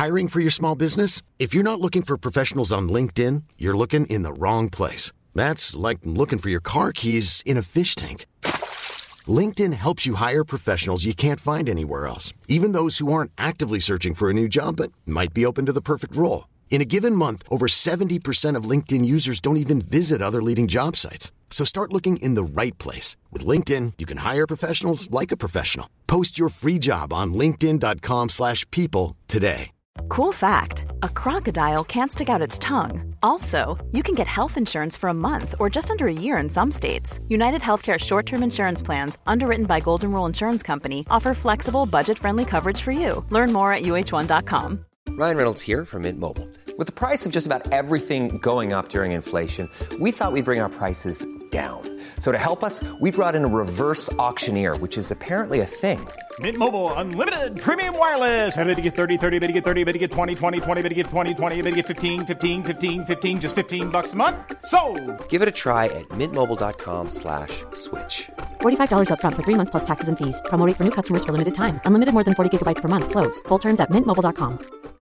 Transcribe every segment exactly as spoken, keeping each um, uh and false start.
Hiring for your small business? If you're not looking for professionals on LinkedIn, you're looking in the wrong place. That's like looking for your car keys in a fish tank. LinkedIn helps you hire professionals you can't find anywhere else, even those who aren't actively searching for a new job but might be open to the perfect role. In a given month, over seventy percent of LinkedIn users don't even visit other leading job sites. So start looking in the right place. With LinkedIn, you can hire professionals like a professional. Post your free job on linkedin.com slash people today. Cool fact, a crocodile can't stick out its tongue. Also, you can get health insurance for a month or just under a year in some states. United Healthcare short-term insurance plans, underwritten by Golden Rule Insurance Company, offer flexible, budget-friendly coverage for you. Learn more at U H one dot com. Ryan Reynolds here from Mint Mobile. With the price of just about everything going up during inflation, we thought we'd bring our prices down. So to help us, we brought in a reverse auctioneer, which is apparently a thing. Mint Mobile Unlimited Premium Wireless. How to get thirty, thirty, how to get thirty, how to get twenty, twenty, twenty, how to get twenty, twenty, how to get fifteen, fifteen, fifteen, fifteen, just fifteen bucks a month? Sold! Give it a try at mintmobile.com slash switch. forty-five dollars up front for three months plus taxes and fees. Promo rate for new customers for limited time. Unlimited more than forty gigabytes per month. Slows full terms at mint mobile dot com.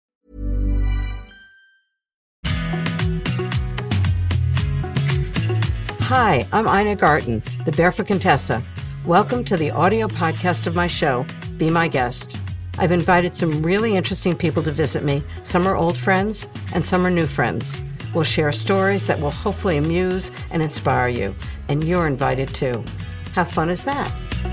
Hi, I'm Ina Garten, the Barefoot Contessa. Welcome to the audio podcast of my show, Be My Guest. I've invited some really interesting people to visit me. Some are old friends and some are new friends. We'll share stories that will hopefully amuse and inspire you, and you're invited too. How fun is that?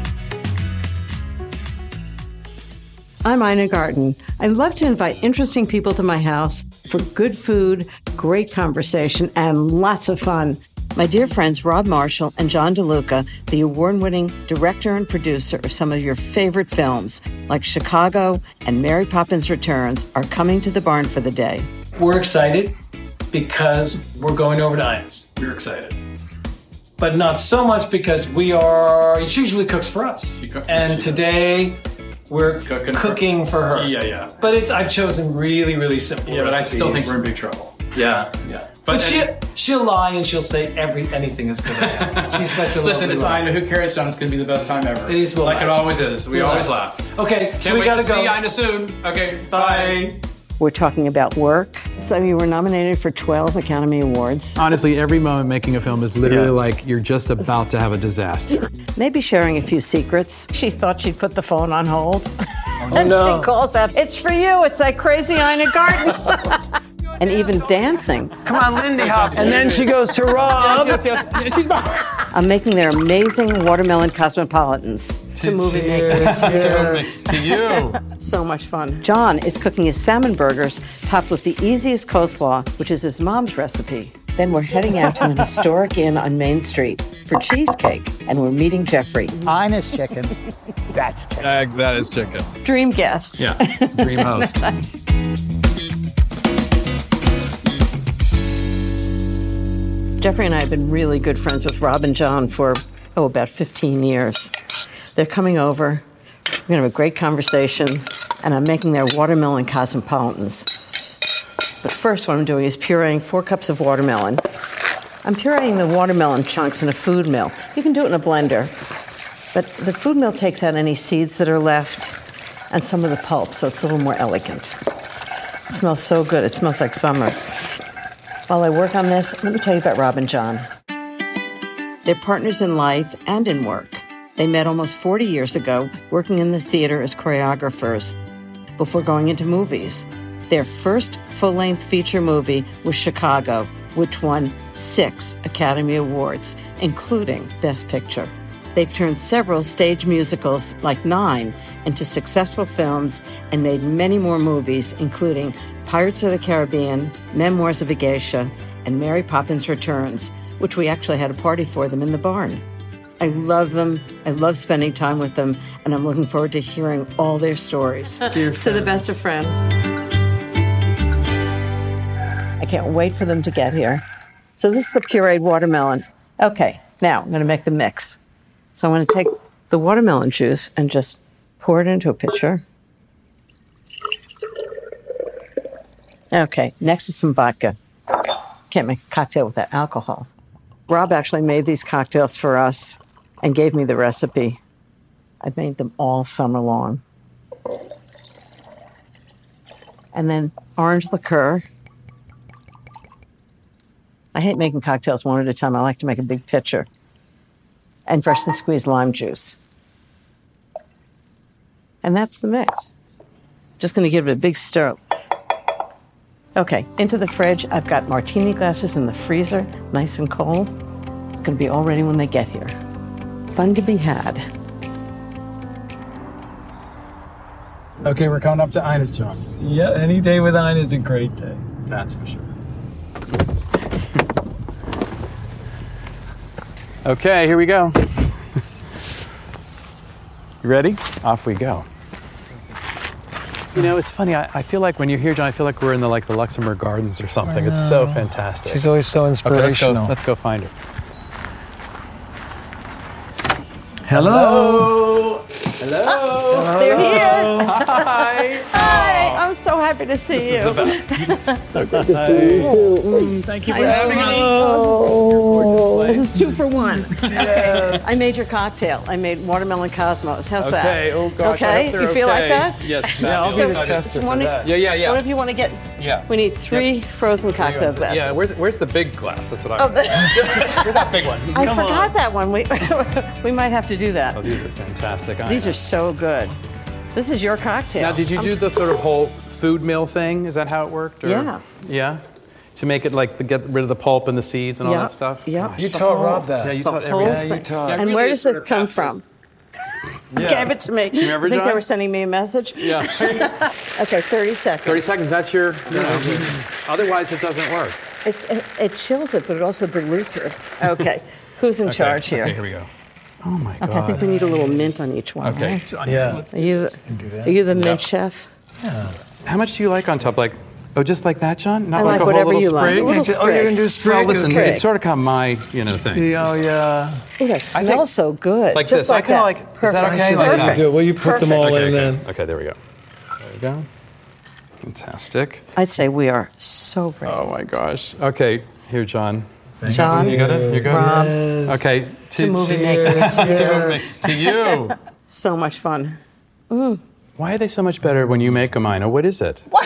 I'm Ina Garten. I love to invite interesting people to my house for good food, great conversation, and lots of fun. My dear friends Rob Marshall and John DeLuca, the award-winning director and producer of some of your favorite films, like Chicago and Mary Poppins Returns, are coming to the barn for the day. We're excited because we're going over to Ina's. We're excited. But not so much because we are, she usually cooks for us. Cook, and today we're cooking, cooking for, for her. Yeah, yeah. But it's I've chosen really, really simple Yeah, recipes. but I still think we're in big trouble. Yeah, yeah. But, but she, she'll lie and she'll say every anything is good. She's such a Listen, it's line. Ina. Who cares, John? It's going to be the best time ever. It is. We'll like laugh. It always is. We we'll always laugh. laugh. Okay, Can't so we wait gotta to go. see Ina soon. Okay, bye. bye. We're talking about work. So you were nominated for twelve Academy Awards. Honestly, every moment making a film is literally Yeah. like you're just about to have a disaster. Maybe sharing a few secrets. She thought she'd put the phone on hold. Oh, and no. she calls out, "It's for you, it's that crazy Ina Garten." And even dancing. Come on, Lindy Hop. And then she goes to Rob. Yes, yes, yes. She's back. I'm making their amazing watermelon cosmopolitans. To movie making. to, to you. So much fun. John is cooking his salmon burgers topped with the easiest coleslaw, which is his mom's recipe. Then we're heading out to an historic inn on Main Street for cheesecake, and we're meeting Jeffrey. Ina's chicken. That's chicken. Uh, that is chicken. Dream guest. Yeah, dream host. Jeffrey and I have been really good friends with Rob and John for, oh, about fifteen years. They're coming over. We're going to have a great conversation, and I'm making their watermelon cosmopolitans. But first, what I'm doing is pureeing four cups of watermelon. I'm pureeing the watermelon chunks in a food mill. You can do it in a blender, but the food mill takes out any seeds that are left and some of the pulp, so it's a little more elegant. It smells so good. It smells like summer. While I work on this, let me tell you about Rob and John. They're partners in life and in work. They met almost forty years ago, working in the theater as choreographers, before going into movies. Their first full-length feature movie was Chicago, which won six Academy Awards, including Best Picture. They've turned several stage musicals, like Nine, into successful films and made many more movies, including Pirates of the Caribbean, Memoirs of a Geisha, and Mary Poppins Returns, which we actually had a party for them in the barn. I love them. I love spending time with them, and I'm looking forward to hearing all their stories. To the best of friends. I can't wait for them to get here. So this is the pureed watermelon. Okay, now I'm going to make the mix. So I'm going to take the watermelon juice and just pour it into a pitcher. Okay, next is some vodka. Can't make a cocktail without alcohol. Rob actually made these cocktails for us and gave me the recipe. I've made them all summer long. and then orange liqueur. I hate making cocktails one at a time. I like to make a big pitcher. And freshly squeezed lime juice. And that's the mix. Just going to give it a big stir. Okay, into the fridge. I've got martini glasses in the freezer, nice and cold. It's going to be all ready when they get here. Fun to be had. Okay, we're coming up to Ines, John. Yeah, any day with Ina is a great day. That's for sure. Okay, here we go. You ready? Off we go. You know, it's funny. I, I feel like when you're here, John, I feel like we're in the like the Luxembourg Gardens or something. It's so fantastic. She's always so inspirational. Okay, let's go, let's go find her. Hello. Hello. Oh, they're here. Hi. Hi. I'm so happy to see you. The best. So good to see you. Thank you for having us. Oh, this is two for one. I made your cocktail. I made watermelon cosmos. How's that? Okay. Oh gosh. I Okay. hope they're You feel like okay. that? Yes. Yeah, I'll be So, the tester so for one, that. Yeah, yeah, yeah. One of you want to get? Yeah. We need three frozen cocktail glasses. Yeah. Where's where's the big glass? That's what I. Oh, the- Where's that big one? I Come forgot on. that one. We we might have to do that. Oh, these are fantastic. I These know. are so good. This is your cocktail. Now, did you do the sort of whole food mill thing? Is that how it worked? Or? Yeah. Yeah? To make it like, the, get rid of the pulp and the seeds and all Yeah, that stuff? yeah. Gosh. You taught Rob that. Yeah, you The taught whole everything. Yeah, you taught. Yeah, And really where does sort it of come passes. from? Yeah. Gave it to me. Do you remember, I think they John? were sending me a message. Yeah. Okay, thirty seconds. thirty seconds, that's your, you know, otherwise it doesn't work. It's, it, it chills it, but it also dilutes it. Okay, who's in charge here? Okay, here we go. Oh my God. Okay, I think we need a little mint on each one. Okay. right? Yeah. Are you, are you the mint chef? How much do you like on top? Like, oh, just like that, John? Not I like, like a whatever whole little you like. sprig? A little Oh, you're sprig. gonna do sprig? Well, listen, Sprig. it's sort of kind of my, you know, thing. See, oh yeah. Oh, that smells so good. Like Just this. I like kinda that. like- is that Perfect. okay? I should Like let that. you do it. Will you put them all Okay, in okay. then? Okay, there we go. There we go. Fantastic. I'd say we are so ready. Oh my gosh. Okay, here, John. John, You got it? You good? Rob, Okay. to movie making. to, to you. So much fun. Why are they so much better when you make them, Ina? What is it? What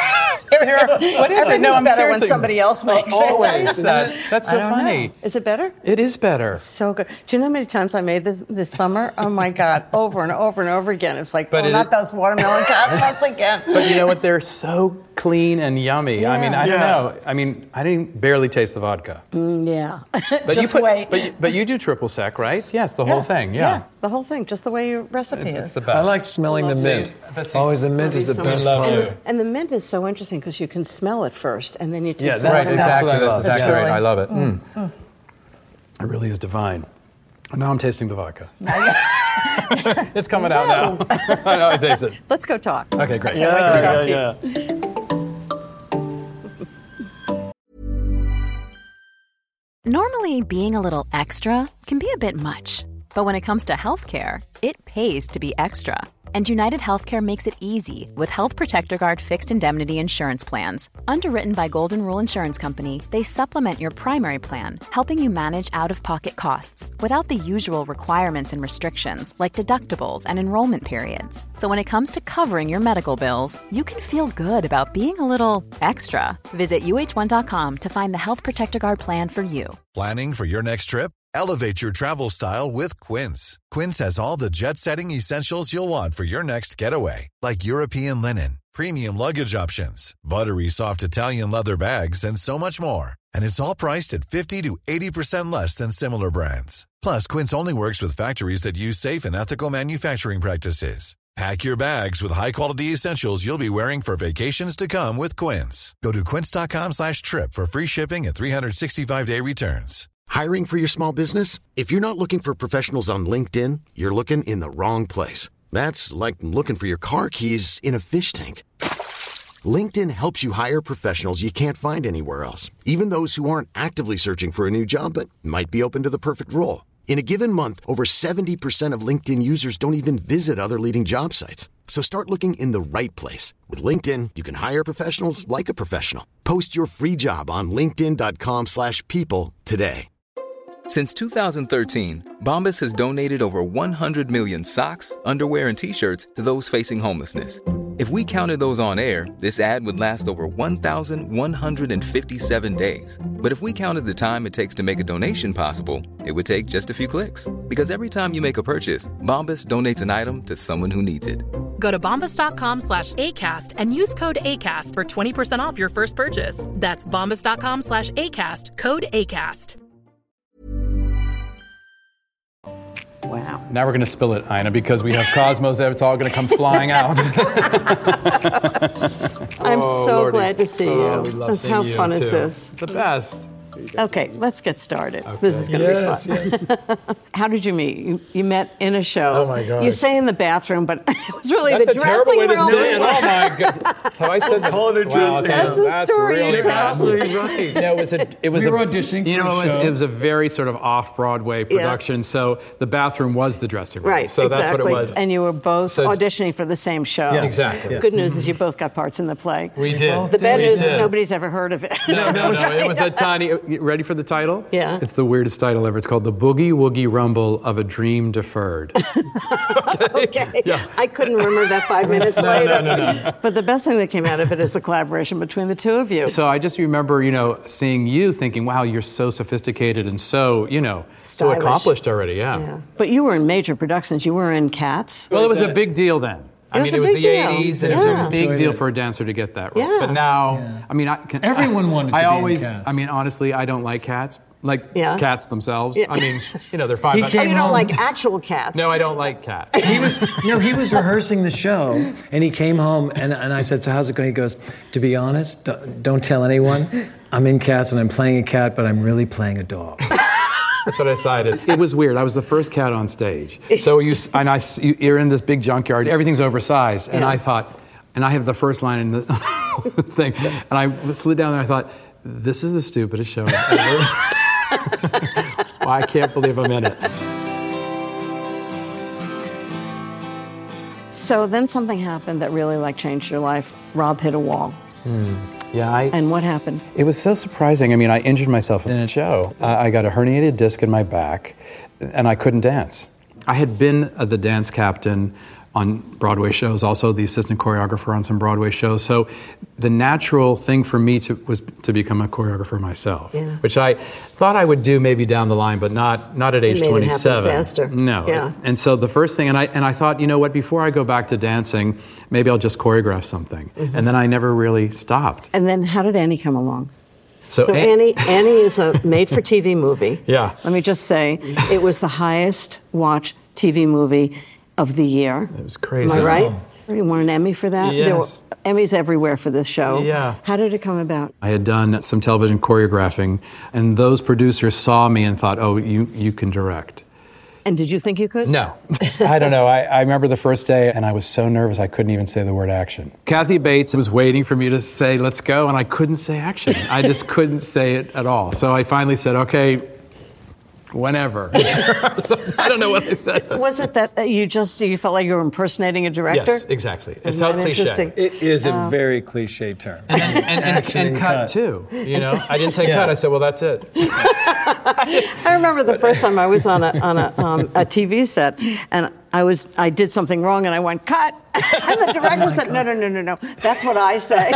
is it? No, I'm better seriously- when somebody else makes Always. it. Is that, that's so I don't funny. know. Is it better? It is better. So good. Do you know how many times I made this this summer? Oh my God, over and over and over again. It's like, But oh, it- not those watermelon cosmos again. But you know what? They're so clean and yummy. I mean, I don't Yeah. know. I mean, I didn't barely taste the vodka. Mm, yeah. But Just you put, wait. But you, but you do triple sec, right? Yes, the Yeah, whole thing. Yeah. the whole thing, just the way your recipe It's, is. it's the best. I like smelling the See, mint. but see- Always the mint is the So best much part. fun. And the mint is so interesting because you can smell it first, and then you taste Yeah, the that's- Right, smell. exactly. what I That's love. exactly That's right. really- I love it. Mm. It really is divine. Now I'm tasting the vodka. It's coming out now. I know, I taste it. Let's go talk. Okay, great. Can't wait to talk to you. yeah. Normally, being a little extra can be a bit much, but when it comes to healthcare, it pays to be extra. And United Healthcare makes it easy with Health Protector Guard fixed indemnity insurance plans. Underwritten by Golden Rule Insurance Company, they supplement your primary plan, helping you manage out-of-pocket costs without the usual requirements and restrictions like deductibles and enrollment periods. So when it comes to covering your medical bills, you can feel good about being a little extra. Visit U H one dot com to find the Health Protector Guard plan for you. Planning for your next trip? Elevate your travel style with Quince. Quince has all the jet-setting essentials you'll want for your next getaway, like European linen, premium luggage options, buttery soft Italian leather bags, and so much more. And it's all priced at fifty to eighty percent less than similar brands. Plus, Quince only works with factories that use safe and ethical manufacturing practices. Pack your bags with high-quality essentials you'll be wearing for vacations to come with Quince. Go to quince.com slash trip for free shipping and three sixty-five day returns. Hiring for your small business? If you're not looking for professionals on LinkedIn, you're looking in the wrong place. That's like looking for your car keys in a fish tank. LinkedIn helps you hire professionals you can't find anywhere else, even those who aren't actively searching for a new job but might be open to the perfect role. In a given month, over seventy percent of LinkedIn users don't even visit other leading job sites. So start looking in the right place. With LinkedIn, you can hire professionals like a professional. Post your free job on linkedin.com slash people today. Since two thousand thirteen, Bombas has donated over one hundred million socks, underwear, and T-shirts to those facing homelessness. If we counted those on air, this ad would last over one thousand one hundred fifty-seven days. But if we counted the time it takes to make a donation possible, it would take just a few clicks. Because every time you make a purchase, Bombas donates an item to someone who needs it. Go to bombas.com slash ACAST and use code ACAST for twenty percent off your first purchase. That's bombas.com slash ACAST, code ACAST. Wow. Now we're going to spill it, Ina, because we have Cosmos. It's all going to come flying out. I'm Oh, so Lordy. glad to see you. Oh, we love seeing How you, fun is too. this? The best. Okay, let's get started. This is going to Yes, be fun. How did you meet? You, you met in a show. Oh, my God. You say in the bathroom, but it was really That's the a terrible dressing way to room. say it. Oh my God! Have I said that? Call it a Wow, dressing okay, room. That's the story really you bad. tell. Absolutely right. No, it was a. It was We a, were auditioning You for know, a it was, show. it was a very sort of off-Broadway production. So the bathroom was the dressing room. Right, So exactly. that's what it was. And you were both So- auditioning for the same show. Yes. Exactly. Yes. Good news is you both got parts in the play. We did. The bad We news did. is nobody's ever heard of it. No, no, no. It was a tiny. You ready for the title? Yeah. It's the weirdest title ever. It's called The Boogie Woogie Rumble of a Dream Deferred. Okay. Yeah. I couldn't remember that five minutes No, no, later. no, no. But the best thing that came out of it is the collaboration between the two of you. So I just remember, you know, seeing you thinking, wow, you're so sophisticated and so, you know, so Stylish. accomplished already, yeah. Yeah. But you were in major productions. You were in Cats. Well, it was a big deal then. I It mean, was a it was big the deal. eighties, and it Yeah. was a big Enjoyed deal it. for a dancer to get that role. Yeah. But now, Yeah. I mean, I can, Everyone wanted to I be in always, Cats. I mean, honestly, I don't like cats. Like Yeah. cats themselves. Yeah. I mean, you know, they're fine. He but- Oh, came you don't home- like actual cats? No, I don't like cats. He was, you know, he was rehearsing the show, and he came home, and, and I said, so how's it going? He goes, to be honest, don't, don't tell anyone. I'm in Cats, and I'm playing a cat, but I'm really playing a dog. That's what I decided. It was weird. I was the first cat on stage. So you, s- and I, s- you- you're in this big junkyard. Everything's oversized, and Yeah. I thought, and I have the first line in the thing, and I slid down there. I thought, this is the stupidest show I've ever. Well, I can't believe I'm in it. So then something happened that really like changed your life. Rob hit a wall. Yeah, I. And what happened? It was so surprising. I mean, I injured myself in a show. I I got a herniated disc in my back, and I couldn't dance. I had been uh, the dance captain on Broadway shows, also the assistant choreographer on some Broadway shows. So the natural thing for me to, was to become a choreographer myself, Yeah. which I thought I would do maybe down the line, but not not at age made it happen twenty-seven. faster. No. Yeah. And so the first thing, and I and I thought, you know what? Before I go back to dancing, maybe I'll just choreograph something. Mm-hmm. And then I never really stopped. And then how did Annie come along? So, So An- Annie, Annie is a made-for-T V movie. Yeah. Let me just say, it was the highest watched T V movie of the year. It was crazy. Am I right? You won an Emmy for that? There were Yes. Emmys everywhere for this show. Yeah. How did it come about? I had done some television choreographing, and those producers saw me and thought, oh, you, you can direct. And did you think you could? No. I don't know. I, I remember the first day, and I was so nervous I couldn't even say the word action. Kathy Bates was waiting for me to say, let's go, and I couldn't say action. I just couldn't say it at all. So I finally said, okay, whenever. So I don't know what I said. Was it that uh, you just you felt like you were impersonating a director? Yes, exactly. It Isn't felt that cliche. interesting? It is a Oh. very cliche term. And, and, and, Action and cut, cut. too. You know, I didn't say Yeah. cut. I said, well, that's it. I remember the first time I was on a on a, um, a T V set, and I was I did something wrong, and I went cut, and the director said, "No, no, no, no, no. That's what I say."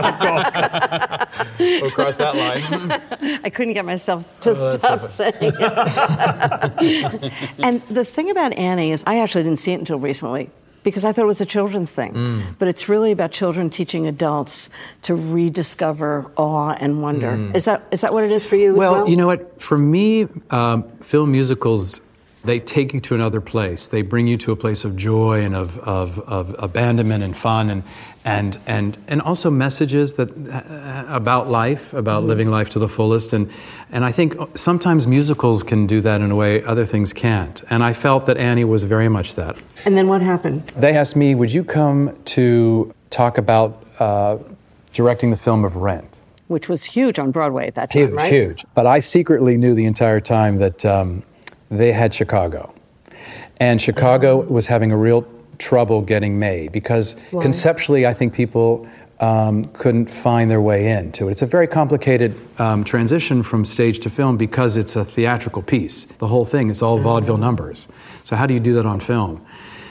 We'll cross that line. I couldn't get myself to Oh, stop saying it. And the thing about Annie is, I actually didn't see it until recently, because I thought it was a children's thing. Mm. But it's really about children teaching adults to rediscover awe and wonder. Mm. Is that is that what it is for you as Well, well? you know what? For me, um, film musicals, they take you to another place. They bring you to a place of joy and of, of, of abandonment and fun and and and and also messages that uh, about life, about Mm-hmm. living life to the fullest. And and I think sometimes musicals can do that in a way other things can't. And I felt that Annie was very much that. And then what happened? They asked me, would you come to talk about uh, directing the film of Rent? Which was huge on Broadway at that time, Huge, right? huge. But I secretly knew the entire time that um, they had Chicago. And Chicago was having a real trouble getting made because Why? conceptually, I think people um, couldn't find their way into it. It's a very complicated um, transition from stage to film because it's a theatrical piece. The whole thing, it's all vaudeville numbers. So how do you do that on film?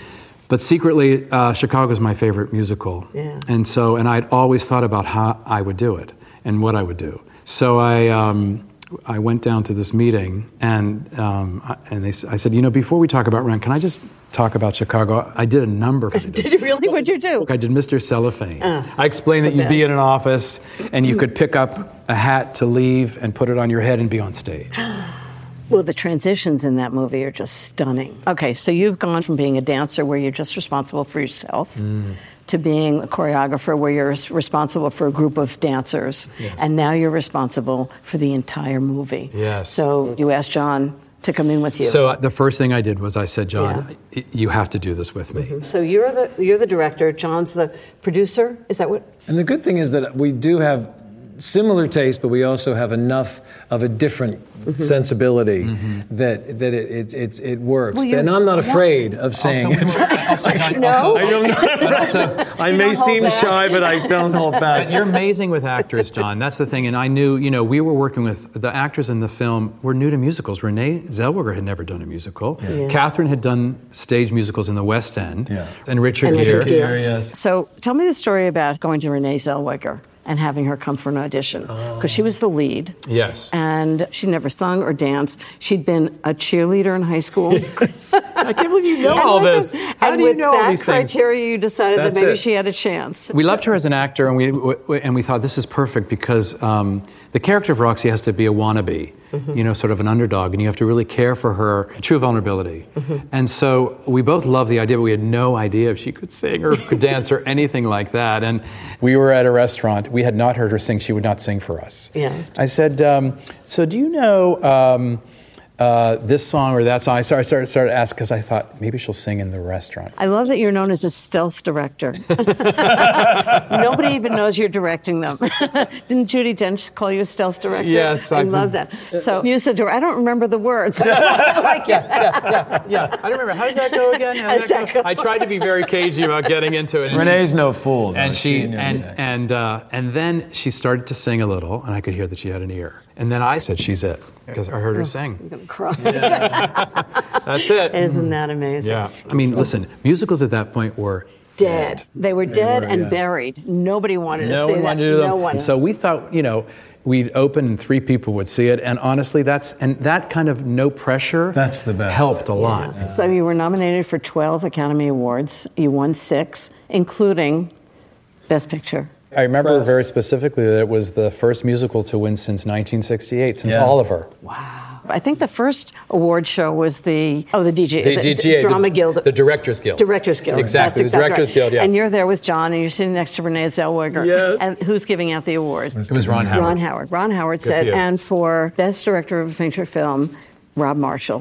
But secretly, uh, Chicago's my favorite musical. Yeah. And so, and I'd always thought about how I would do it and what I would do. So I, um, I went down to this meeting, and um, I- and they, s- I said, you know, before we talk about Rent, can I just talk about Chicago? I did a number. Did you really? What'd you do? I did Mister Cellophane. Uh, I explained that the you'd be in best. an office and you could pick up a hat to leave and put it on your head and be on stage. Well, the transitions in that movie are just stunning. Okay, so you've gone from being a dancer where you're just responsible for yourself Mm. to being a choreographer where you're s- responsible for a group of dancers. Yes. And now you're responsible for the entire movie. Yes. So you asked John to come in with you. So uh, the first thing I did was I said, John, y- you have to do this with me. So you're the you're the director, John's the producer. Is that what? And the good thing is that we do have similar taste, but we also have enough of a different sensibility that that it it it, it works. Well, you- and I'm not afraid of saying it. Also, John, No. also- I don't know. but also- I You may don't hold seem back. shy, but I don't hold back. But you're amazing with actors, John. That's the thing. And I knew, you know, we were working with the actors in the film were new to musicals. Renee Zellweger had never done a musical. Yeah. Catherine had done stage musicals in the West End. Yeah. And Richard And Gere. Richard Gere. yes. So tell me the story about going to Renee Zellweger and having her come for an audition. Because she was the lead. Yes. And she never sung or danced. She'd been a cheerleader in high school. I can't believe you know And all like this. the- How and do you with know that all these things? criteria, you decided That's that maybe it. she had a chance. We loved her as an actor, and we w- and we thought this is perfect because um, the character of Roxy has to be a wannabe, you know, sort of an underdog, and you have to really care for her true vulnerability. And so we both loved the idea, but we had no idea if she could sing or could dance or anything like that. And we were at a restaurant. We had not heard her sing. She would not sing for us. Yeah. I said, um, "So do you know?" Um, Uh, this song or that song. I started started, started asking because I thought maybe she'll sing in the restaurant. I love that you're known as a stealth director. Nobody even knows you're directing them. Didn't Judi Dench call you a stealth director? Yes, I I've love been- that. So, Musador, I don't remember the words. I like it. yeah, yeah. I don't remember. How does that go again? How does that go? I tried to be very cagey about getting into it. And Renee's no fool. though. and she, knows and that. and uh, and then she started to sing a little, and I could hear that she had an ear. And then I said, "She's it," because I heard her sing. I'm going to cry. That's it. Isn't that amazing? Yeah. I mean, listen, musicals at that point were Dead. They were dead were, and yeah. buried. Nobody wanted no to see one that. wanted to do them. No one. And so we thought, you know, we'd open and three people would see it, and honestly, that's and that kind of no pressure. That's the best. Helped a lot. So you were nominated for twelve Academy Awards. You won six, including Best Picture. I remember Press. very specifically that it was the first musical to win since nineteen sixty-eight, since Yeah. Oliver. I think the first award show was the oh the D G The D G A, Drama the, Guild, the Directors Guild. Directors Guild. Exactly, That's the Directors right. Guild, yeah. And you're there with John, and you're sitting next to Renee Zellweger. Yes. And who's giving out the award? It was Ron Howard. Ron Howard. Ron Howard Good said, for you. and for Best Director of a Feature Film, Rob Marshall.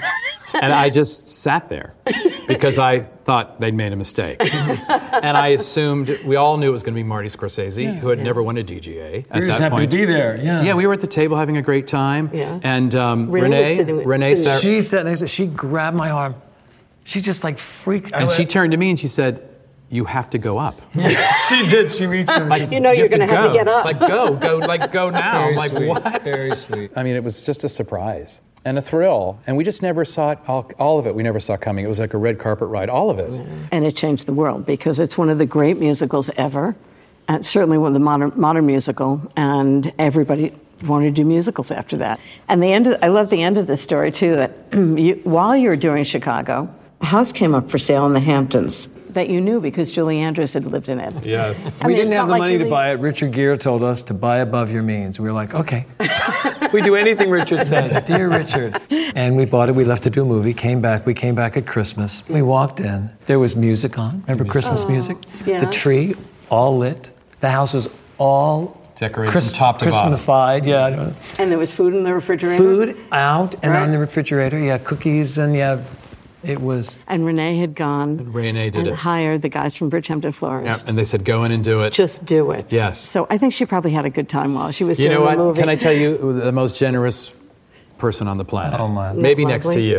And I just sat there because I thought they'd made a mistake. And I assumed, we all knew it was going to be Marty Scorsese, who had never won a D G A at We were just that happy point. to be there. Yeah. Yeah, we were at the table having a great time. Yeah. And um, Renee was Renee, sitting- Renee sitting- sat, She sat next to. She grabbed my arm. She just like freaked. I and she went- turned to me and she said, "You have to go up." She did. She reached him. Like, You know you're have gonna have to go. get up. Like, go, go, like, go now. Very I'm like, sweet. what? Very sweet. I mean, it was just a surprise and a thrill. And we just never saw it, all, all of it, we never saw coming. It was like a red carpet ride, all of it. And it changed the world because it's one of the great musicals ever, and certainly one of the modern modern musical, and everybody wanted to do musicals after that. And the end of, I love the end of this story too, that you, while you were doing Chicago, a house came up for sale in the Hamptons that you knew because Julie Andrews had lived in it. Yes. I We mean, didn't it's have not the like money you to leave- buy it. Richard Gere told us to buy above your means. We were like, okay. We do anything Richard says. Dear Richard. And we bought it. We left to do a movie. Came back. We came back at Christmas. We walked in. There was music on. Remember Christmas Oh, music? yeah. The tree, all lit. The house was all Decorated from top to bottom. Christmasified. Yeah. I don't know. And there was food in the refrigerator. Food out and Right. on the refrigerator. Yeah, cookies and yeah, it was. And Renee had gone Renee did and it. hired the guys from Bridgehampton Yeah, Florist. and they said, go in and do it. Just do it. Yes. So I think she probably had a good time while she was You doing know the what? movie. Can I tell you the most generous person on the planet? Oh, my. Maybe Not next to lovely. you.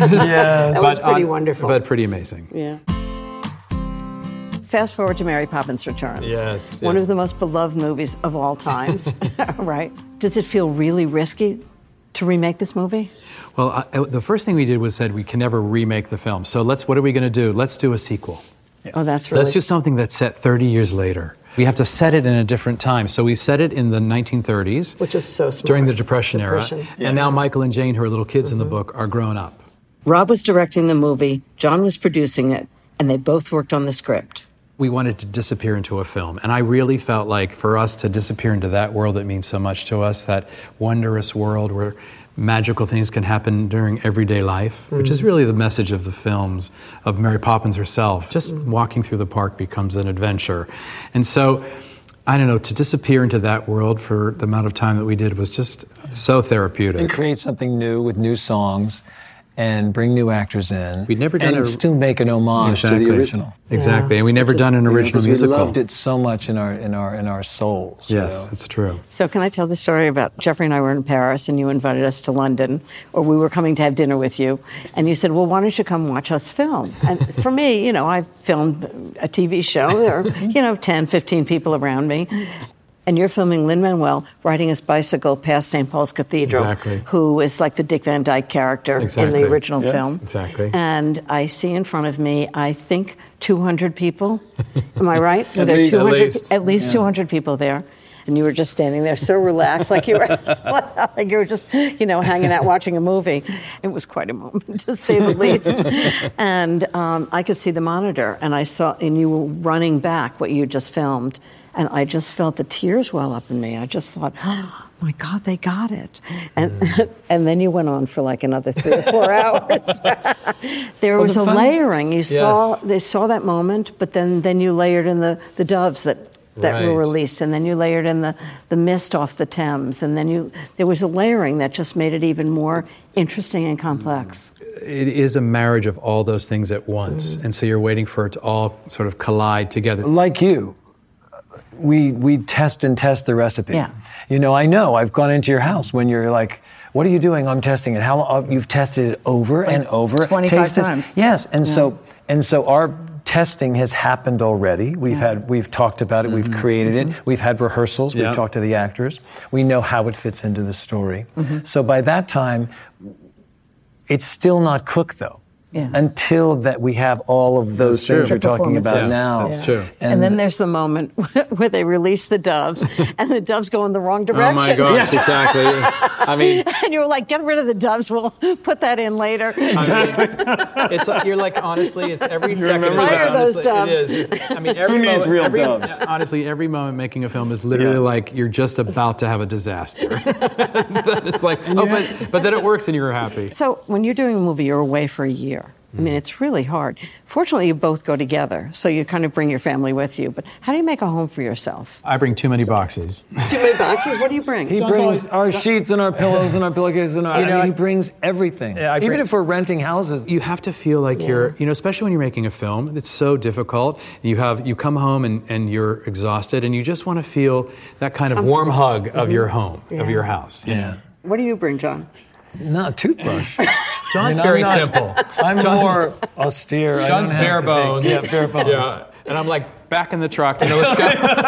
Yeah. That was pretty on- wonderful. But pretty amazing. Yeah. Fast forward to Mary Poppins Returns. Yes, One yes. of the most beloved movies of all times, right? Does it feel really risky to remake this movie? Well, I, the first thing we did was said we can never remake the film. So let's, what are we going to do? Let's do a sequel. Oh, that's really... Let's do something that's set thirty years later. We have to set it in a different time. So we set it in the nineteen thirties. Which is so smart. During the Depression, Depression. era. Yeah. And now Michael and Jane, who are little kids mm-hmm. in the book, are grown up. Rob was directing the movie, John was producing it, and they both worked on the script. We wanted to disappear into a film. And I really felt like for us to disappear into that world that means so much to us, that wondrous world where magical things can happen during everyday life, mm-hmm. which is really the message of the films, of Mary Poppins herself. Just mm-hmm. walking through the park becomes an adventure. And so, I don't know, to disappear into that world for the amount of time that we did was just so therapeutic. And create something new with new songs and bring new actors in. We'd never done and a, still make an homage exactly. to the original. Exactly, yeah. And we never done an original you know, musical. We loved it so much in our in our in our souls. Yes, you know? it's true. So can I tell the story about Jeffrey and I were in Paris and you invited us to London, or we were coming to have dinner with you, and you said, well, why don't you come watch us film? And for me, you know, I filmed a T V show. There are, you know, ten, fifteen people around me. And you're filming Lin-Manuel riding his bicycle past Saint Paul's Cathedral, exactly. who is like the Dick Van Dyke character exactly. in the original yes, film. Exactly. And I see in front of me, I think, two hundred people. Am I right? At, there least, two hundred, at least. At least yeah. two hundred people there. And you were just standing there so relaxed, like you were like you were just, you know, hanging out watching a movie. It was quite a moment, to say the least. And um, I could see the monitor, and I saw, and you were running back what you just filmed. And I just felt the tears well up in me. I just thought, oh my God, they got it. And mm. and then you went on for like another three or four hours. There well, was the a fun... layering. You yes. saw they saw that moment, but then, then you layered in the, the doves that, that right. were released, and then you layered in the, the mist off the Thames, and then you there was a layering that just made it even more interesting and complex. It is a marriage of all those things at once, mm. and so you're waiting for it to all sort of collide together. Like you. We we test and test the recipe. Yeah. You know, I know. I've gone into your house when you're like, "What are you doing?" I'm testing it. How long? You've tested it over like and over. twenty-five times. Yes, and yeah. so and so our testing has happened already. We've yeah. had we've talked about it. Mm-hmm. We've created mm-hmm. it. We've had rehearsals. We've yeah. talked to the actors. We know how it fits into the story. Mm-hmm. So by that time, it's still not cooked though. Yeah. Until that we have all of those That's things true. you're talking about yeah, now. That's true. And, and then there's the moment where they release the doves, and the doves go in the wrong direction. Oh my gosh, exactly. I mean, and you were like, "Get rid of the doves. We'll put that in later." Exactly. It's like, you're like, honestly, it's every second. Why are those doves? It is. It's, I mean, every Who needs moment, real every, doves? Honestly, every moment making a film is literally yeah. like you're just about to have a disaster. It's like, oh, but but then it works and you're happy. So when you're doing a movie, you're away for a year. I mean, it's really hard. Fortunately, you both go together, so you kind of bring your family with you. But how do you make a home for yourself? I bring too many boxes. Too many boxes? What do you bring? He John's brings always, our sheets and our pillows and our pillowcases and our, you know, I mean, he brings everything. Yeah, Even bring, if we're renting houses. You have to feel like yeah. you're, you know, especially when you're making a film, it's so difficult. You have, you come home and, and you're exhausted, and you just want to feel that kind of warm hug of mm-hmm. your home, yeah. of your house. Yeah. yeah. What do you bring, John? Not a toothbrush. John's I mean, very not, simple. I'm John, more austere. John's I don't bare bones. Yeah, bare bones. Yeah. And I'm like, back in the truck, you know, let's go.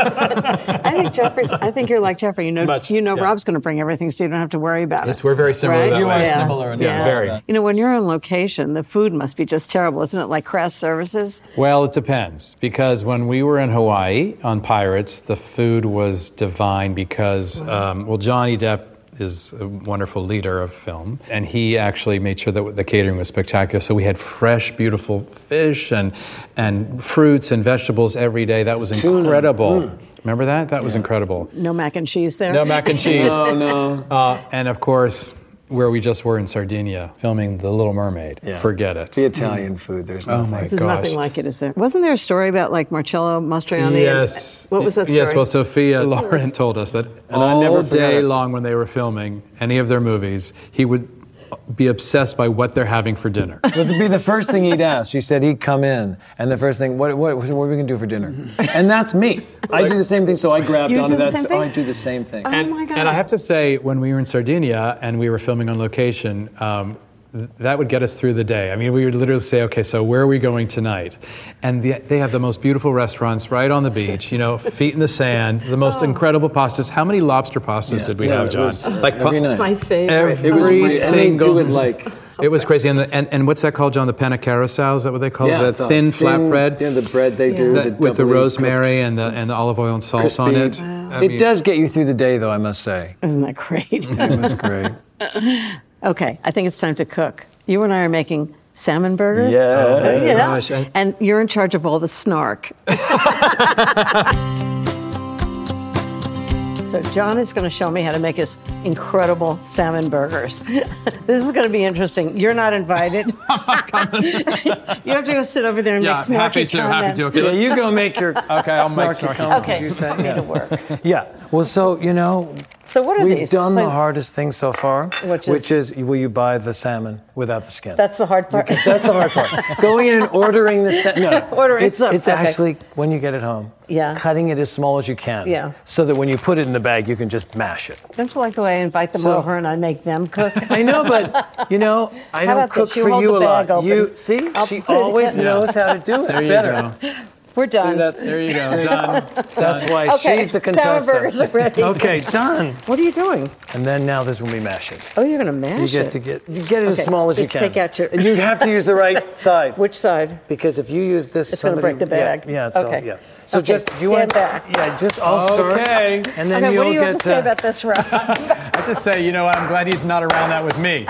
I think Jeffrey's, I think you're like Jeffrey. You know, Much, you know yeah. Rob's going to bring everything, so you don't have to worry about yes, it. Yes, we're very similar right? that you way. are yeah. similar. Yeah. yeah. Very. You know, when you're on location, the food must be just terrible, isn't it? Like craft services? Well, it depends. Because when we were in Hawaii on Pirates, the food was divine because, um, well, Johnny Depp is a wonderful leader of film, and he actually made sure that the catering was spectacular. So we had fresh, beautiful fish and and fruits and vegetables every day. That was incredible. Mm. Remember that? That yeah. was incredible. No mac and cheese there? No mac and cheese. no, no. Uh, and of course, where we just were in Sardinia, filming The Little Mermaid. Yeah. Forget it. The Italian food, there's nothing. Oh my There's gosh. nothing like it, is there? Wasn't there a story about like Marcello Mastroianni? Yes. And, what was that story? Yes, well, Sophia Loren told us that and all I never day it. long when they were filming any of their movies, he would be obsessed by what they're having for dinner. It would be the first thing he'd ask. She said he'd come in, and the first thing, what, what, what are we going to do for dinner? And that's me. I do the same thing, so I grabbed You onto do the that. same St- thing? oh, I do the same thing. Oh and, my God. and I have to say, when we were in Sardinia and we were filming on location, um, that would get us through the day. I mean, we would literally say, okay, so where are we going tonight? And the, they have the most beautiful restaurants right on the beach, you know, feet in the sand, the most oh. incredible pastas. How many lobster pastas yeah. did we yeah, have, John? Was, like every night. It's my favorite. Every it was, single. And they do it like. It was crazy. And, the, and, and what's that called, John? The panna carousel? Is that what they call yeah, it? The, the thin, thin flat bread? Yeah, the bread they yeah. do. The, with the rosemary and the, and the olive oil and salsa crispy. on it. Wow. I It mean, does get you through the day, though, I must say. Isn't that great? It was great. Okay, I think it's time to cook. You and I are making salmon burgers. Yeah. Uh, you know? Gosh, I- And you're in charge of all the snark. So John is going to show me how to make his incredible salmon burgers. This is going to be interesting. You're not invited. I'm not coming. You have to go sit over there and Yeah, make snarky happy to, happy comments. to. Okay, Yeah, you go make your Okay, I'll make snarky snarky comments, Okay, as you just say. put me Yeah. to work. Yeah. Well, so, you know, So what are we've these? done Like- the hardest thing so far, Which which is- is, will you buy the salmon without the skin? That's the hard part. That's the hard part. Going in and ordering the salmon. No, Ordering it's, some, it's okay. actually, when you get it home, Yeah. cutting it as small as you can. Yeah. So that when you put it in the bag, you can just mash it. Don't you like the way I invite them So- over and I make them cook? I know, but, you know, I How don't about cook this? You for hold you the a lot. bag open. You see, I'll she put it always in. knows how to do it There you better. go. We're done. See, that's, There you go. Done. that's why Okay, she's the salmon contestant. burgers are ready. Okay, done. What are you doing? And then now this is when we mash it. Oh, you're going to mash You get it. to get you get it as Okay, small as you let's can. take out your- And you have to use the right side. Which side? Because if you use this, It's gonna somebody- break the bag. Yeah, yeah. It's Okay. also, yeah. So Okay, just you stand want back. Yeah, just I'll start. Okay. And then Okay, you'll what do you get. have to say uh, about this, Rob? I just say, you know, I'm glad he's not around that with me.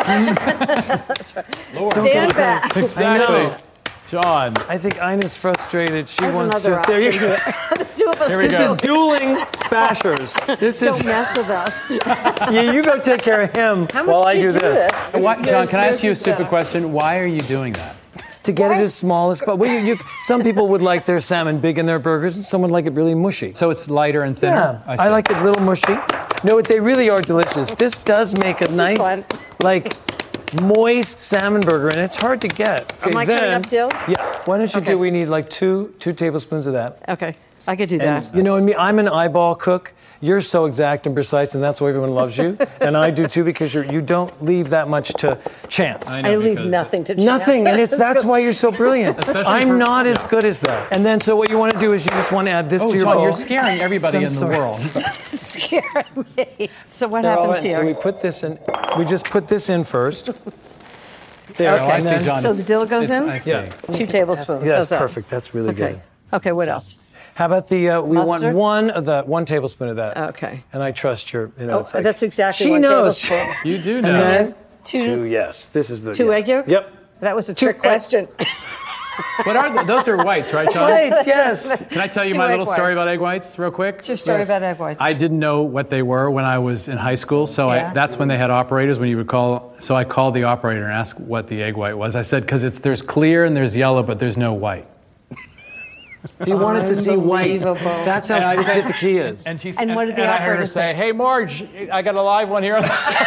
Lord. Stand back. Exactly. John. I think Ina's frustrated. She I have wants another to. There you option go. here. The two of us Here we can go. This is dueling bashers. This Don't is. mess with us. Yeah, you go take care of him How much while I do do you do this. this? Why, John, can I ask you a Yours is stupid better. question? Why are you doing that? To get it as small as possible. Well, you, you, some people would like their salmon big in their burgers, and some would like it really mushy. So it's lighter and thinner? Yeah, see. I like it a little mushy. No, they really are delicious. This does make a nice, fun. like, moist salmon burger, and it's hard to get. Am I cutting up dill? Yeah. Why don't you Okay. do? We need like two two tablespoons of that. Okay, I could do And that. you know, me, I'm an eyeball cook. You're so exact and precise, and that's why everyone loves you. And I do too, because you're, you don't leave that much to chance. I know, I leave because- nothing to chance. Nothing, and it's that's why you're so brilliant. Especially I'm for- not as good as that. And then, so what you want to do is you just want to add this Oh, to your John, bowl. you're scaring everybody So I'm in the sorry. world. Scaring me. So what They're all happens in. So we here? put this in. We just put this in first. There. Oh, I and see, then- John. So the dill goes It's- in? I see. Yeah. Two tablespoons. Yeah, How's that's that? perfect. That's really Okay. good. Okay, what else? How about the? Uh, we want Mustard? one of the one tablespoon of that. Okay. And I trust your. You know, Oh, it's like, that's exactly she one knows. tablespoon. You do And know. then Two- two. Yes, this is the Two yeah. egg yolks? Yep. That was a Two trick egg- question. What are the, those are whites, right, John? Right. Yes. Can I tell you Two my egg little story whites. about egg whites real quick? What's your story Yes. about egg whites? I didn't know what they were when I was in high school, so Yeah. I, that's when they had operators. When you would call, so I called the operator and asked what the egg white was. I said because it's there's clear and there's yellow, but there's no white. He wanted to see white. Unbelievable. That's how And I said- specific he is. And she And what did the and I heard her operator say, say? "Hey, Marge, I got a live one here."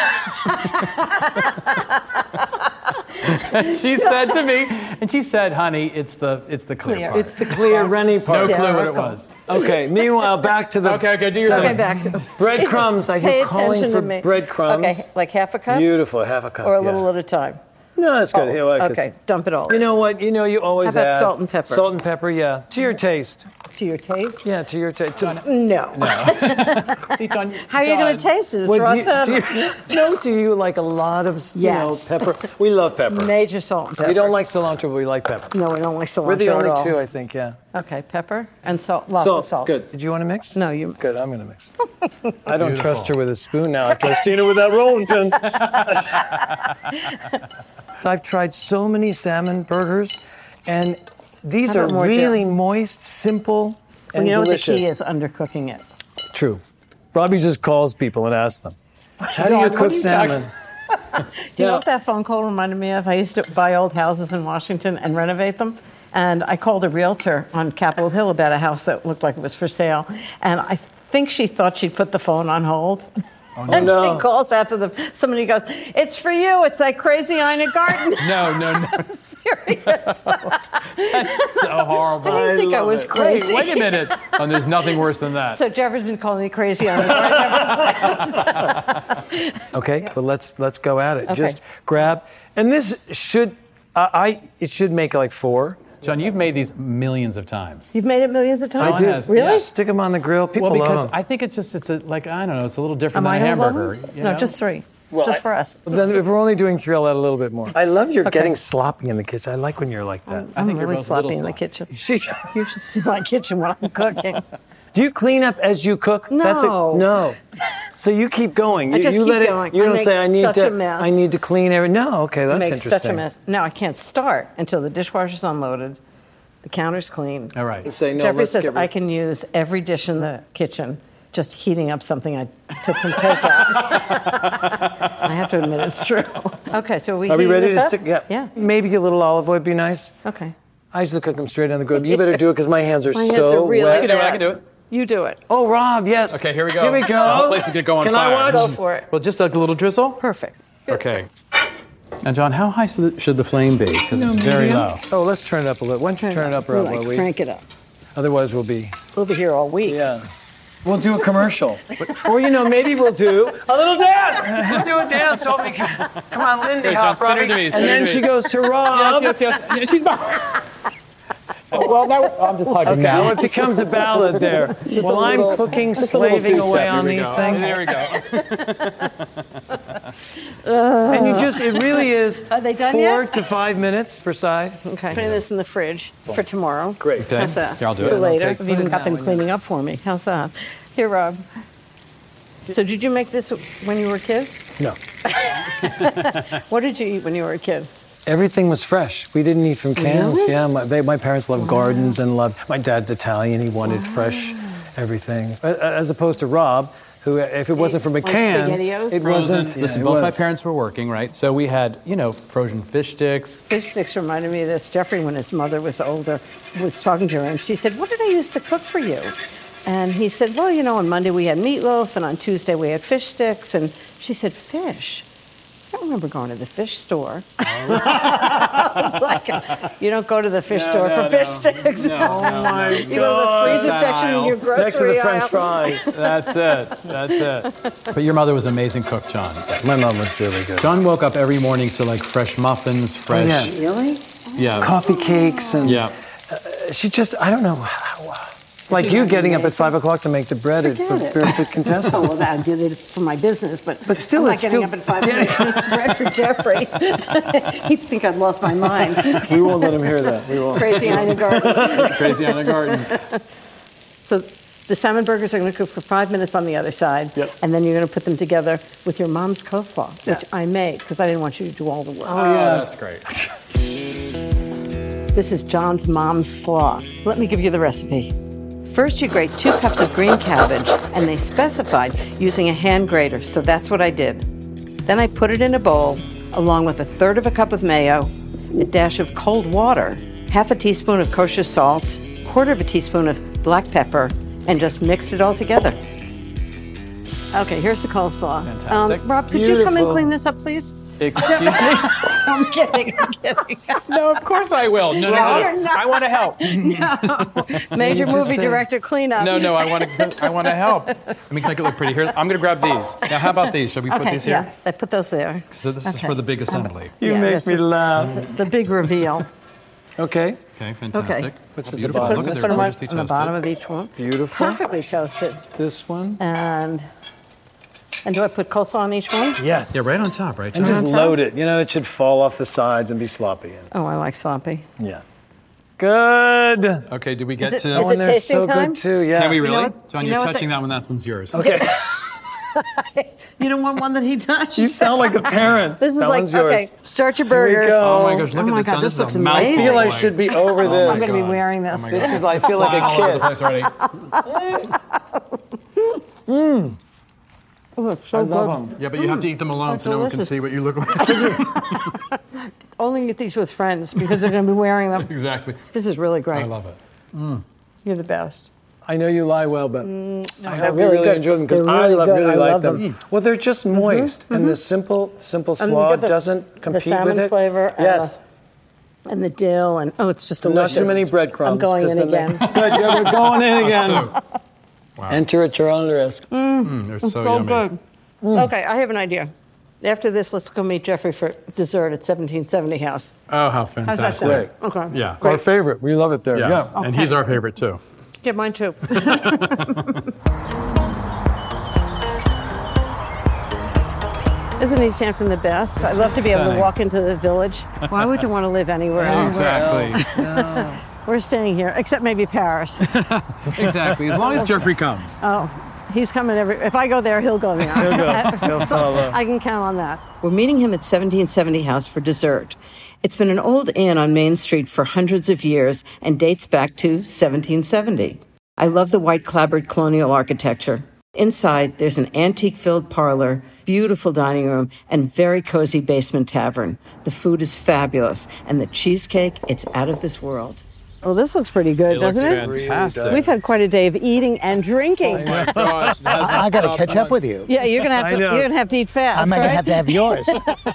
And she said to me, and she said, "Honey, it's the it's the clear, Clear. part." It's the clear Rennie no part. clue what it hysterical. was. Okay. Meanwhile, back to the. Okay, okay, do your second. Okay, thing. back to Breadcrumbs. I Pay hear calling attention for to me. breadcrumbs. Okay, like half a cup? Beautiful. Half a cup. Or a yeah. little at a time? No, that's good. Oh, Here, like, okay, dump it all. You know what? You know you always How about add salt and pepper? Salt and pepper, yeah, to your taste. To your taste? Yeah, to your taste. No. See, John, How are you going to taste it? It's What, raw do, you, do, salmon. you, no, do you like a lot of you Yes. know, pepper? We love pepper. Major salt and pepper. We don't like cilantro, but we like pepper. No, we don't like cilantro We're the only at all. two, I think, yeah. Okay, pepper and salt. Lots Salt, of salt. good. Did you want to mix? No, you. Good, I'm going to mix. I don't Beautiful. trust her with a spoon now after I've seen her with that rolling pin. So I've tried so many salmon burgers, and these How are about more really dill? moist, simple, Well, and you know delicious. what the key is? Undercooking it. True. Robbie just calls people and asks them, how do John, you what cook are you salmon? Do you know what that phone call reminded me of? I used to buy old houses in Washington and renovate them. And I called a realtor on Capitol Hill about a house that looked like it was for sale. And I think she thought she'd put the phone on hold. Oh, no. And No. she calls out to the somebody goes, "It's for you. It's that crazy Ina Garten." No, no, no. I'm serious. That's so horrible. I didn't think I, was crazy. Wait, wait a minute. And there's nothing worse than that. So Jeffrey's been calling me crazy Ina Garten ever since. Okay, well let's let's go at it. Okay. Just grab, and this should uh, I it should make like four. John, you've made these millions of times. You've made it millions of times. I do. has, Really? yeah. Stick them on the grill. People Well, because love them. I think it's just, it's a, like, I don't know, it's a little different Am I than a gonna love hamburger. them? you No, know? just three. Well, just I- for us. Then if we're only doing three, I'll add a little bit more. I love your Okay. getting sloppy in the kitchen. I like when you're like that. I'm think you're really both a little sloppy in the sloppy. kitchen. She's, You should see my kitchen when I'm cooking. do you clean up as you cook? No. That's a, no. So you keep going. I You, just you keep let it, going. You I don't make say I need such to. a mess. I need to clean every. No. Okay, that's It makes interesting. such a mess. Now I can't start until the dishwasher's unloaded, the counter's clean. All right. Say no. Jeffrey let's says get I rid- can use every dish in the kitchen just heating up something I took from takeout. I have to admit it's true. Okay, so are we Are we heating ready this to up? stick? Yeah. Yeah. Maybe a little olive oil would be nice. Okay. I usually cook them straight on the grill. You better do it because my hands are My so hands are really wet. I can do it, I can do it. You do it. Oh, Rob, yes. Okay, here we go. Here we go. The whole place is going to go on Can fire. I watch? Go for it. Well, just like a little drizzle? Perfect. Okay. Now, John, how high should the- should the flame be? Because it's very Medium? low. Oh, let's turn it up a little. Why don't you turn it up, We Rob? like while we- crank it up. Otherwise, we'll be. We'll be here all week. Yeah. We'll do a commercial. Or, you know, maybe we'll do a little dance. We'll do a dance. So we can- Come on, Lindy, Hey, hop, John, spin her Robbie. to me, spin And her then to she me. goes to Rob. Yes, yes, yes. Yeah, she's back. Oh, well, now I'm just hugging Okay, now. well, it becomes a ballad there. While I'm little- cooking, just a little slaving two-step. away Here on we these go. things. There we go. And you just, it really is Are they done four yet? to five minutes per side. Okay. Putting this in the fridge for tomorrow. Great. Okay. How's that? Here, I'll do For it. later. Take- I've put even it got now them when cleaning up for me. How's that? Here, Rob. So did you make this when you were a kid? No. What did you eat when you were a kid? Everything was fresh. We didn't eat from cans. Really? Yeah, my, they, my parents loved gardens and loved. My dad's Italian. He wanted fresh everything, A- as opposed to Rob, who, if it wasn't from a Like can, SpaghettiOs? it Frozen. wasn't. Listen, yeah, it both my was. parents were working, right? So we had, you know, frozen fish sticks. Fish sticks reminded me of this. Jeffrey, when his mother was older, was talking to her, and she said, "What did I used to cook for you?" And he said, "Well, you know, on Monday we had meatloaf, and on Tuesday we had fish sticks." And she said, "Fish? I don't remember going to the fish store." I was like, you don't go to the fish No, store no, for fish no. sticks. No, no, no. You go to the freezer section in your grocery Next to the French aisle. fries. That's it. That's it. But your mother was an amazing cook, John. My mom was really good. John woke up every morning to like fresh muffins, fresh. yeah. Really? Yeah. Coffee cakes and Yeah. she just, I don't know, how, like you getting up at five o'clock to make the bread at Forget it. Perfect Contessa. Oh, well, I did it for my business, but, But still, I'm not it's getting still- up at five to make bread for Jeffrey. He'd think I'd lost my mind. We won't let him hear that. We won't. Crazy Ina Garten. Crazy on the garden. So the salmon burgers are going to cook for five minutes on the other side, Yep. and then you're going to put them together with your mom's coleslaw, which Yeah. I made because I didn't want you to do all the work. Oh, yeah. that's great. This is John's mom's slaw. Let me give you the recipe. First, you grate two cups of green cabbage, and they specified using a hand grater, so that's what I did. Then I put it in a bowl, along with a third of a cup of mayo, a dash of cold water, half a teaspoon of kosher salt, quarter of a teaspoon of black pepper, and just mix it all together. Okay, here's the coleslaw. Fantastic. Um, Rob, could you come and Beautiful. clean this up, please? Excuse me? I'm kidding, I'm kidding. No, of course I will. No, no, No, no. you're not. I want to help. No. Major just movie say- director cleanup. No, no, I want to. I want to help. I mean, make it look pretty. Here, I'm going to grab these. Now, how about these? Shall we put Okay, these here? yeah, I put those there. So this is Okay. for the big assembly. You Yeah, make this me is- laugh. The big reveal. Okay, Okay, fantastic. Okay. Which Oh, is the beautiful. bottom? Look at Put they're them right gorgeously on the toasted. bottom of each one. beautiful. Perfectly toasted. This one. And and do I put coleslaw on each one? Yes. Yeah, right on top, right, And John? just load it. You know, it should fall off the sides and be sloppy. Oh, I like sloppy. Yeah. Good. Okay, did we get it- to? is Oh, it and they're tasting so time? good too. Yeah. Can we You know really? what- John, you you're know what touching the- that one. That one's yours. Okay. You don't want one that he touched? You sound like a parent. This is that like, one's yours. okay, start your Here we burgers. go. Oh my gosh, look Oh at my this. God, John. this is looks a mouthful. amazing. I feel I Like- should be over Oh this. my I'm going to be God. wearing this. Oh my This God. is like, I feel like Flying all over the a place already. kid. Oh, it's so I good. love them. Yeah, but you have to eat them alone That's so no one can delicious. see what you look like. Only eat these with friends because they're going to be wearing them. Exactly. This is really great. I love it. You're the best. I know you lie well, but Mm, no, I they're hope really you really good. enjoy them because They're I really love, good. really I like love them. them. Well, they're just moist, Mhm, and the mhm. simple, simple And you slaw get the- doesn't compete the salmon with it. flavor. And Yes. the, and the dill, and oh, it's just Not delicious. too many breadcrumbs. I'm going 'cause in then they- again. Good, yeah, we're going in Us again. too. Enter at your own risk. Mm, they're it's so so yummy. good. Okay, I have an idea. After this, let's go meet Jeffrey for dessert at seventeen seventy House. Oh, how How's that fantastic. sound? Okay. Yeah. Our favorite. We love it there. Yeah. Yeah. And Okay. he's our favorite too. Yeah, mine too. Isn't East Hampton the best? It's I'd love to be able to stunning. walk into the village. Why would you want to live anywhere else? Exactly. We're staying here, except maybe Paris. Exactly. As long as Jeffrey comes. Oh, he's coming every. If I go there, he'll go there. He'll go. He'll follow. I can count on that. We're meeting him at seventeen seventy House for dessert. It's been an old inn on Main Street for hundreds of years and dates back to seventeen seventy. I love the white clapboard colonial architecture. Inside, there's an antique-filled parlor, beautiful dining room, and very cozy basement tavern. The food is fabulous, and the cheesecake, it's out of this world. Well, this looks pretty good, It looks doesn't it? fantastic. We've had quite a day of eating and drinking. Oh my gosh. it has I, I the got to catch up supplements. with you. Yeah, you're gonna have I to. know. You're gonna have to eat fast. I might right? have to have yours.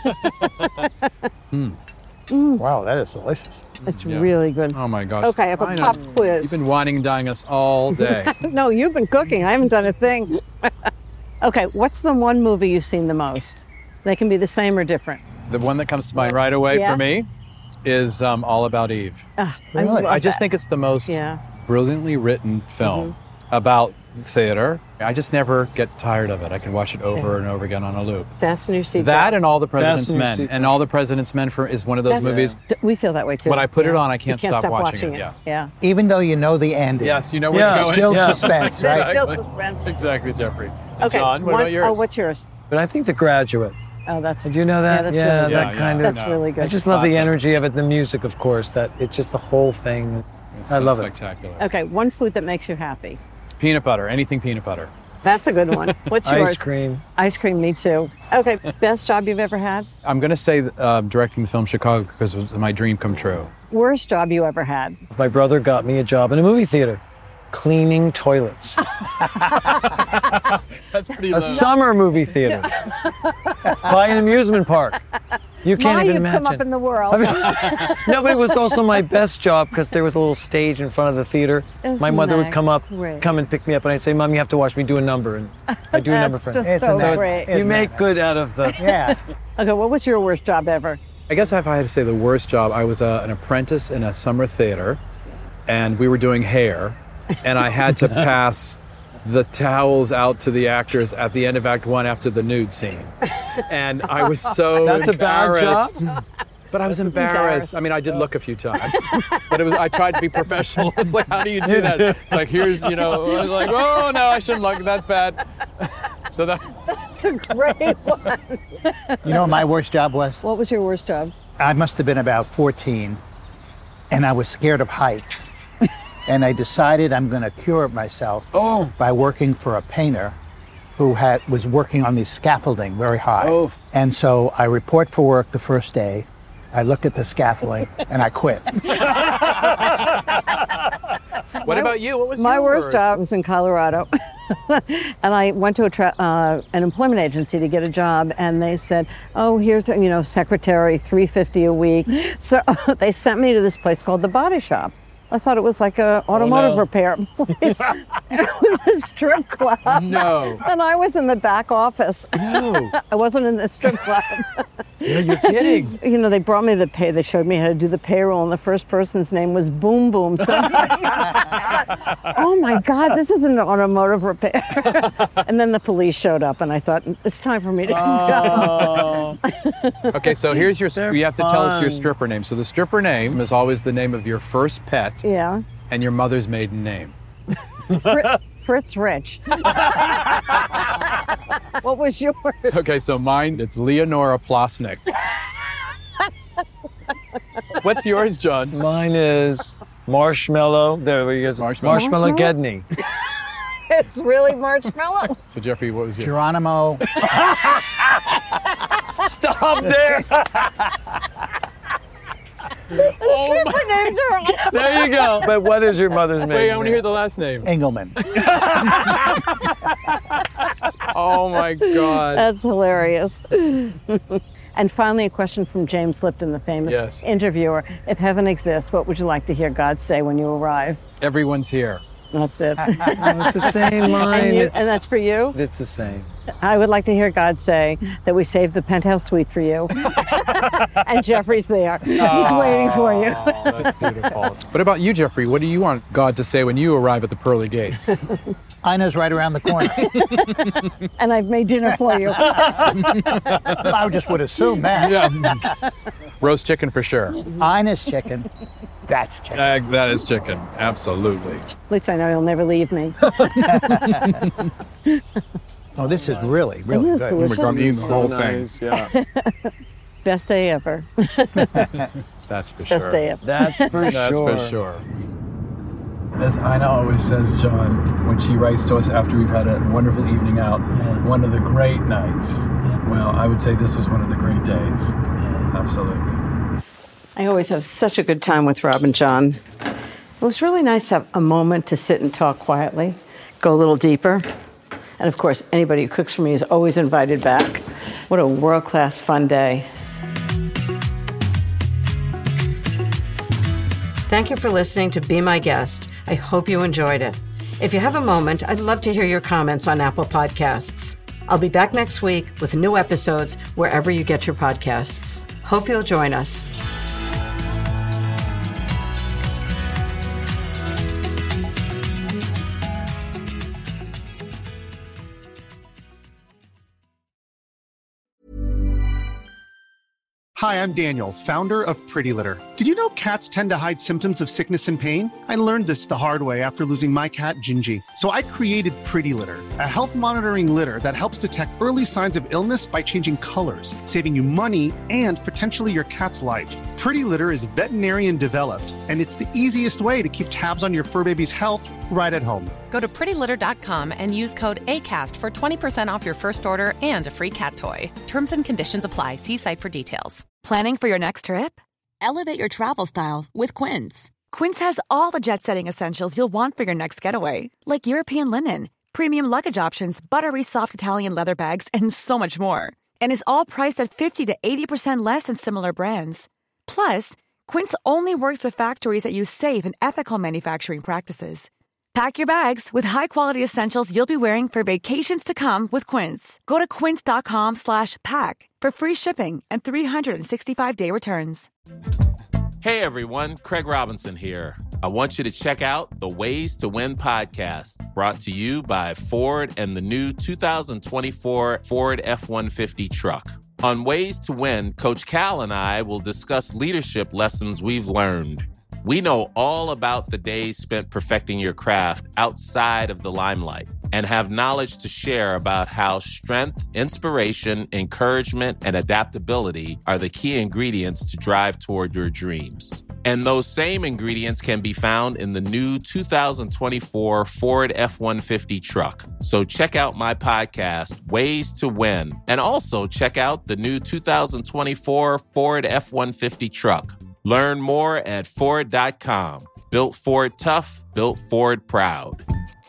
Mm. Wow, that is delicious. It's Yeah. really good. Oh my gosh. Okay, I have a I know. pop quiz. You've been whining and dying us all day. No, you've been cooking. I haven't done a thing. Okay, what's the one movie you've seen the most? They can be the same or different. The one that comes to mind right away Yeah. for me is um, All About Eve. Ah, Really? I, love I just that. think it's the most Yeah. brilliantly written film Mm-hmm. about theater. I just never get tired of it. I can watch it over and over again on a loop. Fasten your seatbelts. That and All the President's Fasten your Men. seatbelt. And All the President's Men for, is one of those That's- movies. D- We feel that way too. When I put it Yeah. on, I can't You can't stop watching watching it, it. yeah. Even though you know the ending. Yes, you know what's Yeah. going. Still Yeah. suspense, right? There's still Exactly. suspense. Exactly, Jeffrey. And Okay. John, what one- about yours? Oh, what's yours? But I think The Graduate. Oh, that's. Do you know that? Yeah, that's yeah, really that good. kind Yeah, of. That's no. really good. I just love Classic. the energy of it, the music, of course. That it's just the whole thing. It's I so love it. spectacular. Okay, one food that makes you happy. Peanut butter, anything peanut butter. That's a good one. What's yours? Ice cream. Ice cream, me too. Okay, best job you've ever had? I'm going to say uh, directing the film Chicago because it was my dream come true. Worst job you ever had? My brother got me a job in a movie theater, cleaning toilets. That's pretty A summer movie theater by an amusement park. You can't My, even you've imagine. come up in the world. No, but it was also my best job because there was a little stage in front of the theater. Isn't My mother would that come up, great? come and pick me up, and I'd say, "Mom, you have to watch me do a number," and I do a number That's for just him. Isn't so that- great. Isn't You make that- good out of the. Yeah. Okay, what was your worst job ever? I guess if I had to say the worst job, I was uh, an apprentice in a summer theater, and we were doing hair, and I had to pass the towels out to the actors at the end of Act One after the nude scene, and I was so That's a bad embarrassed. job? But I was embarrassed. embarrassed. I mean, I did look a few times, but it was. I tried to be professional. It's like, how do you do that? It's like, here's, you know, I was like, oh no, I shouldn't look. That's bad. So that. That's a great one. You know what my worst job was? What was your worst job? I must have been about fourteen, and I was scared of heights. And I decided I'm going to cure myself Oh. by working for a painter who had was working on the scaffolding very high. Oh. And so I report for work the first day. I look at the scaffolding and I quit. What about you? What was My your worst job was in Colorado. And I went to a tra- uh, an employment agency to get a job, and they said, "Oh, here's a, you know, secretary, three fifty a week." So they sent me to this place called the Body Shop. I thought it was like a automotive no. repair place. It was a strip club. No. And I was in the back office. No. I wasn't in the strip club. No, you're kidding. You know, they brought me the pay. They showed me how to do the payroll, and the first person's name was Boom Boom. So oh my God, this is an automotive repair. And then the police showed up, and I thought, it's time for me to Oh. go. Okay, so here's your. They're You have to tell us your fun. stripper name. So the stripper name is always the name of your first pet Yeah. and your mother's maiden name. Fri- Fritz Rich. What was yours? Okay, so mine, it's Leonora Plosnick. What's yours, John? Mine is Marshmallow. There we go. Marshmallow. Marshmallow Gedney. It's really marshmallow. So Jeffrey, what was yours? Geronimo. Stop there. Oh my names are on it. There you go. But what is your mother's name? Wait, I want to hear the last name. Engelman. Oh my God. That's hilarious. And finally, a question from James Lipton, the famous Yes. interviewer. If heaven exists, what would you like to hear God say when you arrive? Everyone's here. That's it. Oh, it's the same line. And, you, It's- and that's for you? It's the same. I would like to hear God say that we saved the penthouse suite for you. And Jeffrey's there. He's waiting for you. Oh, that's beautiful. What about you, Jeffrey? What do you want God to say when you arrive at the pearly gates? Ina's right around the corner. And I've made dinner for you. I just would assume that. Yeah. Roast chicken for sure. Ina's chicken. That's chicken. Uh, that is chicken. Absolutely. At least I know you'll never leave me. Oh, this is really, really Isn't this good. delicious? We're going to eat the So whole nice, thing. yeah. Best day ever. That's for sure. Best day ever. That's for That's sure. for sure. As Ina always says, John, when she writes to us after we've had a wonderful evening out, one of the great nights. Well, I would say this was one of the great days. Absolutely. I always have such a good time with Rob and John. It was really nice to have a moment to sit and talk quietly, go a little deeper. And of course, anybody who cooks for me is always invited back. What a world-class fun day. Thank you for listening to Be My Guest. I hope you enjoyed it. If you have a moment, I'd love to hear your comments on Apple Podcasts. I'll be back next week with new episodes wherever you get your podcasts. Hope you'll join us. Hi, I'm Daniel, founder of Pretty Litter. Did you know cats tend to hide symptoms of sickness and pain? I learned this the hard way after losing my cat, Gingy. So I created Pretty Litter, a health monitoring litter that helps detect early signs of illness by changing colors, saving you money and potentially your cat's life. Pretty Litter is veterinarian developed, and it's the easiest way to keep tabs on your fur baby's health right at home. Go to pretty litter dot com and use code ACAST for twenty percent off your first order and a free cat toy. Terms and conditions apply. See site for details. Planning for your next trip? Elevate your travel style with Quince. Quince has all the jet-setting essentials you'll want for your next getaway, like European linen, premium luggage options, buttery soft Italian leather bags, and so much more. And is all priced at fifty to eighty percent less than similar brands. Plus, Quince only works with factories that use safe and ethical manufacturing practices. Pack your bags with high-quality essentials you'll be wearing for vacations to come with Quince. Go to quince dot com slash pack for free shipping and three sixty-five day returns. Hey everyone, Craig Robinson here. I want you to check out the Ways to Win podcast, brought to you by Ford and the new two thousand twenty-four Ford F one fifty truck. On Ways to Win, Coach Cal and I will discuss leadership lessons we've learned. We know all about the days spent perfecting your craft outside of the limelight and have knowledge to share about how strength, inspiration, encouragement, and adaptability are the key ingredients to drive toward your dreams. And those same ingredients can be found in the new two thousand twenty-four Ford F one fifty truck. So check out my podcast, Ways to Win, and also check out the new two thousand twenty-four Ford F one fifty truck. Learn more at Ford dot com. Built Ford tough, built Ford proud.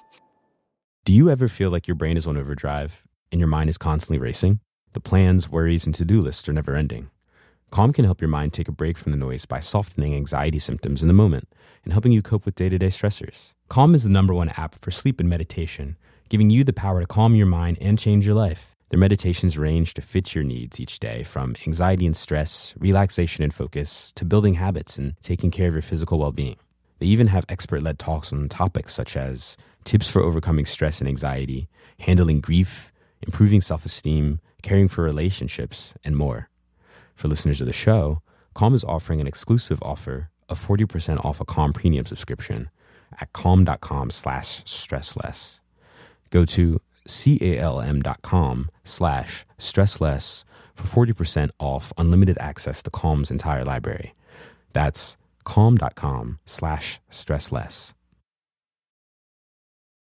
Do you ever feel like your brain is on overdrive and your mind is constantly racing? The plans, worries, and to-do lists are never ending. Calm can help your mind take a break from the noise by softening anxiety symptoms in the moment and helping you cope with day-to-day stressors. Calm is the number one app for sleep and meditation, giving you the power to calm your mind and change your life. Their meditations range to fit your needs each day, from anxiety and stress, relaxation and focus, to building habits and taking care of your physical well-being. They even have expert-led talks on topics such as tips for overcoming stress and anxiety, handling grief, improving self-esteem, caring for relationships, and more. For listeners of the show, Calm is offering an exclusive offer of forty percent off a Calm premium subscription at calm dot com slash stressless. Go to calm.com slash stressless for forty percent off unlimited access to Calm's entire library. That's calm.com slash stressless.